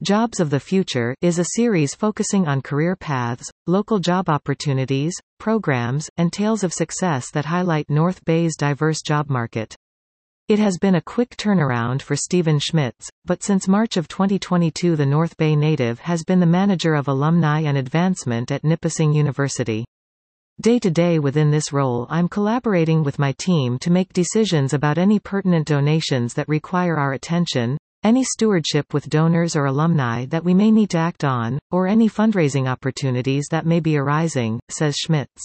Jobs of the Future is a series focusing on career paths, local job opportunities, programs, and tales of success that highlight North Bay's diverse job market. It has been a quick turnaround for Stephen Schmitz, but since March of 2022 the North Bay native has been the manager of alumni and advancement at Nipissing University. Day to day within this role I'm collaborating with my team to make decisions about any pertinent donations that require our attention, any stewardship with donors or alumni that we may need to act on, or any fundraising opportunities that may be arising, says Schmitz.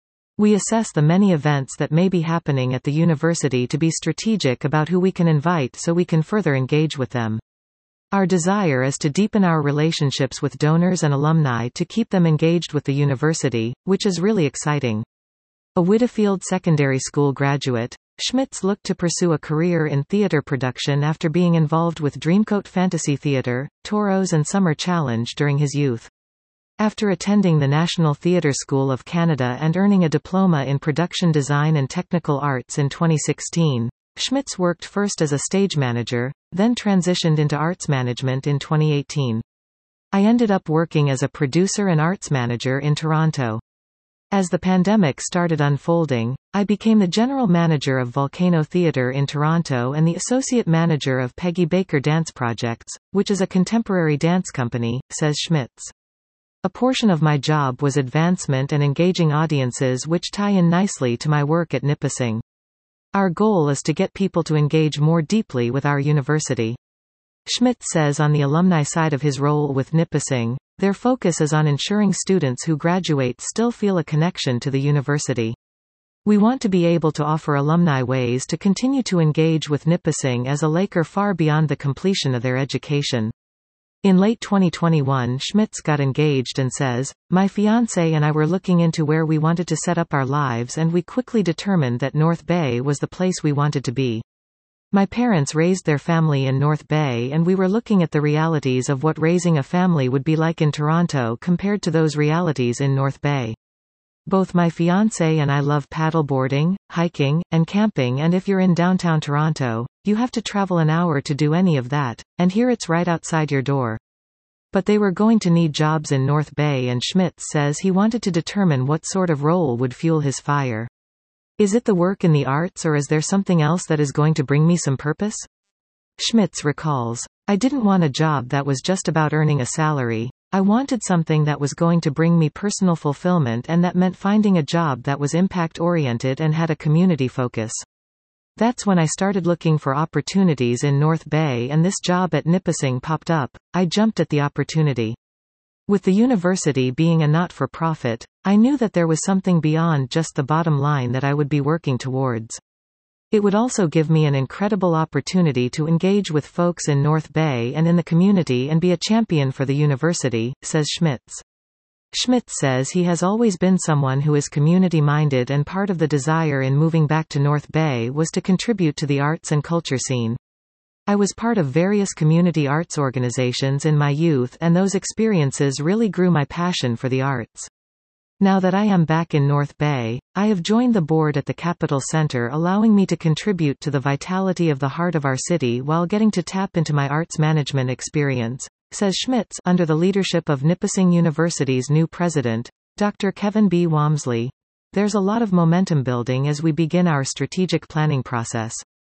We assess the many events that may be happening at the university to be strategic about who we can invite so we can further engage with them. Our desire is to deepen our relationships with donors and alumni to keep them engaged with the university, which is really exciting. A Whitfield Secondary School graduate, Schmitz looked to pursue a career in theater production after being involved with Dreamcoat Fantasy Theater, Toros and Summer Challenge during his youth. After attending the National Theatre School of Canada and earning a diploma in production design and technical arts in 2016, Schmitz worked first as a stage manager, then transitioned into arts management in 2018. I ended up working as a producer and arts manager in Toronto. As the pandemic started unfolding, I became the general manager of Volcano Theatre in Toronto and the associate manager of Peggy Baker Dance Projects, which is a contemporary dance company, says Schmitz. A portion of my job was advancement and engaging audiences which tie in nicely to my work at Nipissing. Our goal is to get people to engage more deeply with our university. Schmitz says on the alumni side of his role with Nipissing, their focus is on ensuring students who graduate still feel a connection to the university. We want to be able to offer alumni ways to continue to engage with Nipissing as a Laker far beyond the completion of their education. In late 2021 Schmitz got engaged and says, "My fiancé and I were looking into where we wanted to set up our lives and we quickly determined that North Bay was the place we wanted to be. My parents raised their family in North Bay and we were looking at the realities of what raising a family would be like in Toronto compared to those realities in North Bay. Both my fiancé and I love paddleboarding, hiking, and camping, and if you're in downtown Toronto, you have to travel an hour to do any of that, and here it's right outside your door." But they were going to need jobs in North Bay and Schmitz says he wanted to determine what sort of role would fuel his fire. Is it the work in the arts or is there something else that is going to bring me some purpose? Schmitz recalls, "I didn't want a job that was just about earning a salary. I wanted something that was going to bring me personal fulfillment and that meant finding a job that was impact-oriented and had a community focus. That's when I started looking for opportunities in North Bay and this job at Nipissing popped up. I jumped at the opportunity. With the university being a not-for-profit, I knew that there was something beyond just the bottom line that I would be working towards. It would also give me an incredible opportunity to engage with folks in North Bay and in the community and be a champion for the university," says Schmitz. Schmitz says he has always been someone who is community-minded and part of the desire in moving back to North Bay was to contribute to the arts and culture scene. "I was part of various community arts organizations in my youth and those experiences really grew my passion for the arts. Now that I am back in North Bay, I have joined the board at the Capitol Center allowing me to contribute to the vitality of the heart of our city while getting to tap into my arts management experience," says Schmitz under the leadership of Nipissing University's new president, Dr. Kevin B. Walmsley. "There's a lot of momentum building as we begin our strategic planning process.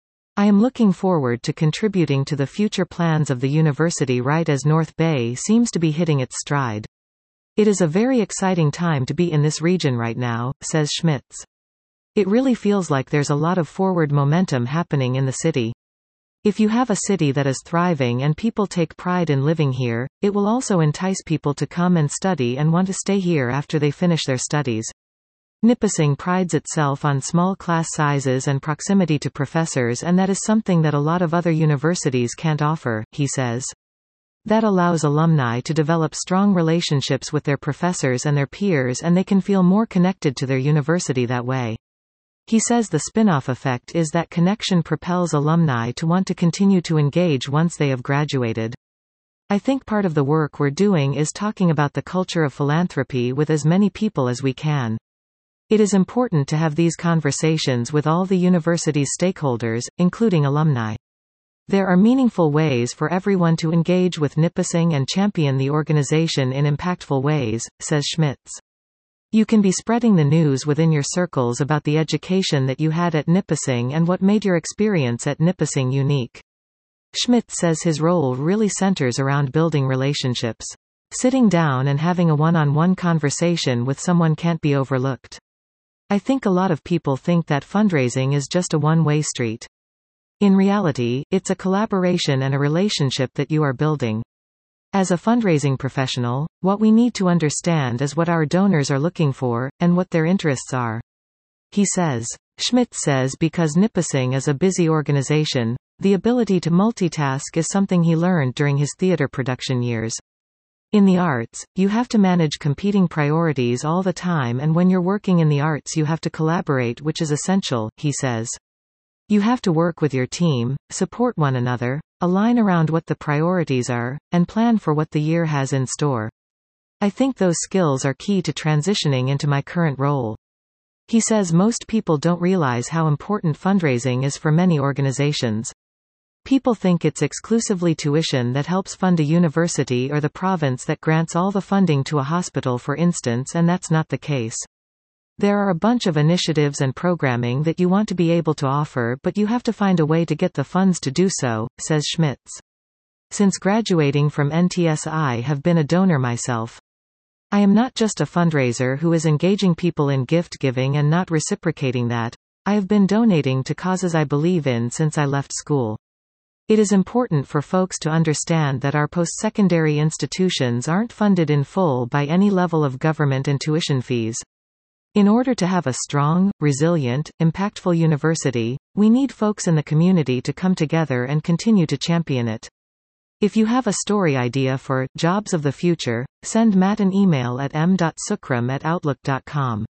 I am looking forward to contributing to the future plans of the university right as North Bay seems to be hitting its stride. It is a very exciting time to be in this region right now," says Schmitz. "It really feels like there's a lot of forward momentum happening in the city. If you have a city that is thriving and people take pride in living here, it will also entice people to come and study and want to stay here after they finish their studies. Nipissing prides itself on small class sizes and proximity to professors, and that is something that a lot of other universities can't offer," he says. That allows alumni to develop strong relationships with their professors and their peers and they can feel more connected to their university that way. He says the spin-off effect is that connection propels alumni to want to continue to engage once they have graduated. "I think part of the work we're doing is talking about the culture of philanthropy with as many people as we can. It is important to have these conversations with all the university's stakeholders, including alumni. There are meaningful ways for everyone to engage with Nipissing and champion the organization in impactful ways, says Schmitz. You can be spreading the news within your circles about the education that you had at Nipissing and what made your experience at Nipissing unique. Schmitz says his role really centers around building relationships. Sitting down and having a one-on-one conversation with someone can't be overlooked. I think a lot of people think that fundraising is just a one-way street. In reality, it's a collaboration and a relationship that you are building. As a fundraising professional, what we need to understand is what our donors are looking for, and what their interests are. He says. Schmitz says because Nipissing is a busy organization, the ability to multitask is something he learned during his theater production years. In the arts, you have to manage competing priorities all the time, and when you're working in the arts you have to collaborate, which is essential, he says. You have to work with your team, support one another, align around what the priorities are, and plan for what the year has in store. I think those skills are key to transitioning into my current role. He says most people don't realize how important fundraising is for many organizations. People think it's exclusively tuition that helps fund a university or the province that grants all the funding to a hospital, for instance, and that's not the case. There are a bunch of initiatives and programming that you want to be able to offer, but you have to find a way to get the funds to do so, says Schmitz. Since graduating from NTS, I have been a donor myself. I am not just a fundraiser who is engaging people in gift giving and not reciprocating that. I have been donating to causes I believe in since I left school. It is important for folks to understand that our post-secondary institutions aren't funded in full by any level of government and tuition fees. In order to have a strong, resilient, impactful university, we need folks in the community to come together and continue to champion it. If you have a story idea for Jobs of the Future, send Matt an email at m.sukram@outlook.com.